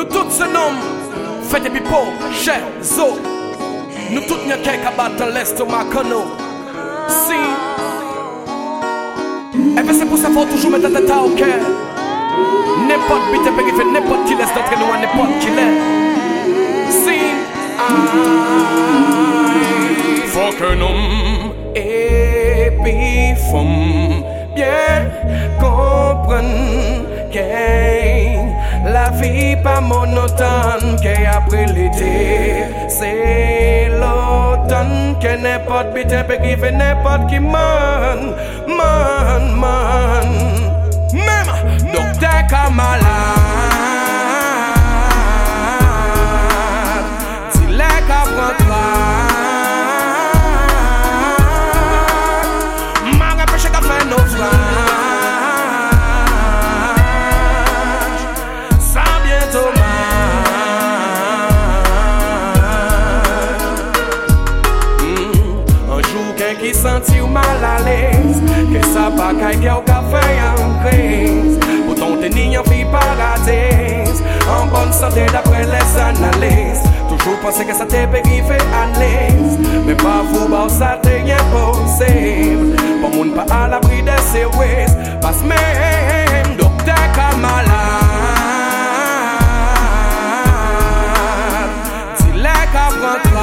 Nous tous se nommons Fête et pipo, chez zo. Nous tous n'y a qu'un qui battre dans l'estomac nous. Si et bien c'est pour ça qu'il faut toujours mettre ta tête au cœur. N'importe qui te peut faire n'importe qui laisse d'entre nous à n'importe qui l'est. Si faut que nous et puis faut bien comprendre que la vie pas monotone, qu'après l'été c'est l'automne, que n'importe qui te peut faire n'importe qui man. Même docteur Kamala s'il est qu'à prendre m'a empêché qu'à faire naufrage ça bien dommage. Un jour quelqu'un qui sentit mal à l'aise, que ça pas qu'à au café en crise. Pourtant t'es ni en vie paradise, en bonne santé d'après les analyses. Toujours penser que ça t'est payé fait à l'aise, mais pas vous, bah ça t'est impossible. Pour moun pas à l'abri de ses ways, passe même docteur Kamala. S'il est qu'à prendre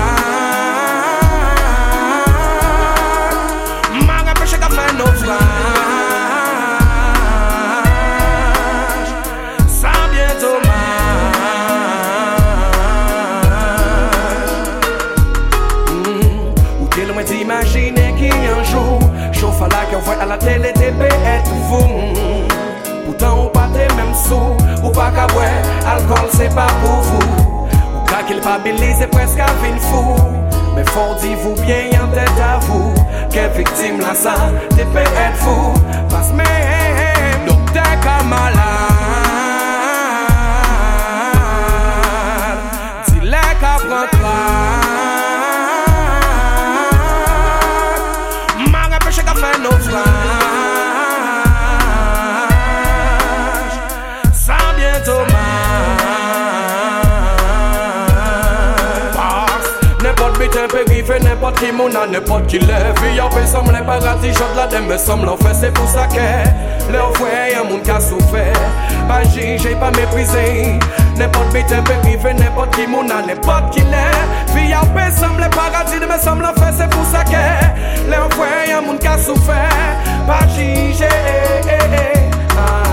m'a empêché qu'à faire naufrage. Imaginez qui un jour chauffe à la qu'on voit à la télé TP être vous. Pourtant on pas des mêmes sous, ou pas qu'à boire, alcool c'est pas pour vous. Ou qu'à culpabiliser presque à fin fou. Mais faut dire vous bien en tête à vous, qu'est victime là ça, TP être vous. Passe même docteur Kamala. S'il est qu'à prendre naufrage, ça bien dommage. N'importe bitin peut griffer, n'importe qui mon a, n'importe qui lève. Y'a fait semble paradis, j'en la dème, me semble en fait, c'est pour ça que leur frère y'a moun qui a souffert. Pas juger, pas mépriser. N'importe bitin peut griffer, n'importe qui mon a, n'importe qui lève. Y'a fait semble paradis, me semble en fait, c'est pour ça que leur frère y'a moun qui a souffert. Pas juger.